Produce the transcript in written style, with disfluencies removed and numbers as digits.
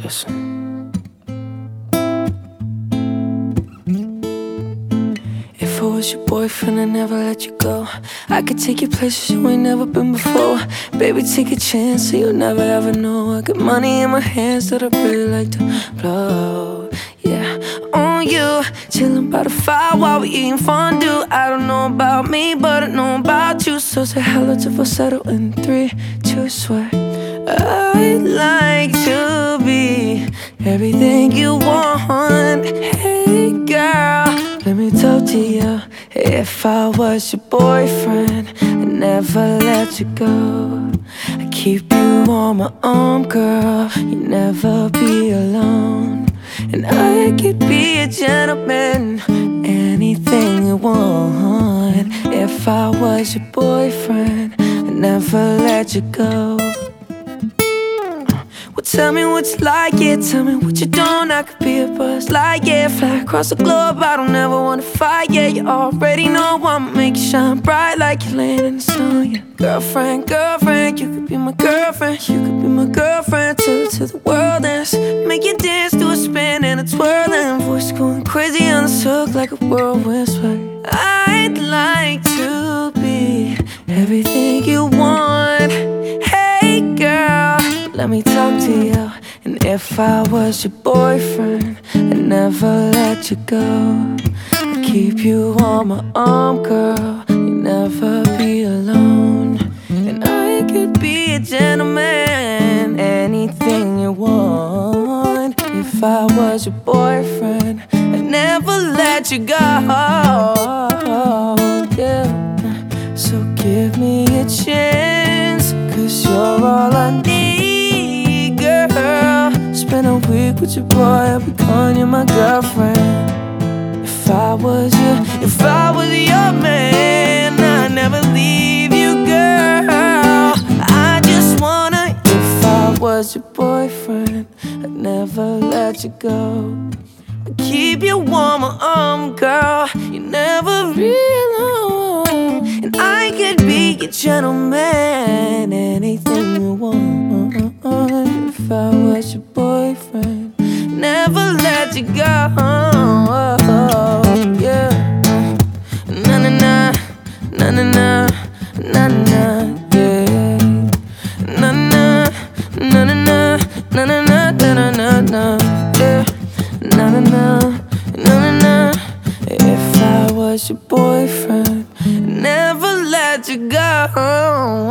Listen. If I was your boyfriend, I'd never let you go. I could take you places you ain't never been before. Baby, take a chance so you'll never ever know. I got money in my hands that I really like to blow. Yeah, on you, chillin' by the fire while we eating fondue. I don't know about me, but I know about you. So say hello to falsetto in 3, 2, swear. I'd like to be everything you want. Hey girl, let me talk to you. If I was your boyfriend, I'd never let you go. I'd keep you on my arm, girl. You'd never be alone. And I could be a gentleman, anything you want. If I was your boyfriend, I'd never let you go. Well, tell me what you like, yeah, tell me what you don't. I could be a buzz like, yeah, fly across the globe. I don't ever wanna fight, yeah, you already know I'ma make you shine bright like you're laying in the snow, yeah. Girlfriend, girlfriend, you could be my girlfriend. You could be my girlfriend till the world ends. Make you dance to a spin and a twirl, and voice going crazy on this hook like a whirlwind sway. I'd like to be everything you want. Hey girl, let me talk to you. And if I was your boyfriend, I'd never let you go. I'd keep you on my arm, girl. You'd never be alone. And I could be a gentleman, anything you want. If I was your boyfriend, I'd never let you go. Yeah. So give me a chance, 'cause you're all I need, girl. Spend a week with your boy, I'll be calling you my girlfriend. If I was your man, I'd never leave you, girl. I just wanna, if I was your boyfriend, I'd never let you go. I'd keep you on my arm, girl. You never be alone. And I could be your gentleman, anything you want. If I was your boyfriend, never let you go. Yeah. Na na na, na na na, na na, yeah. Na na, na na na, na na na, na na na, yeah. Na na na, na na na. If I was your boyfriend, never let you go.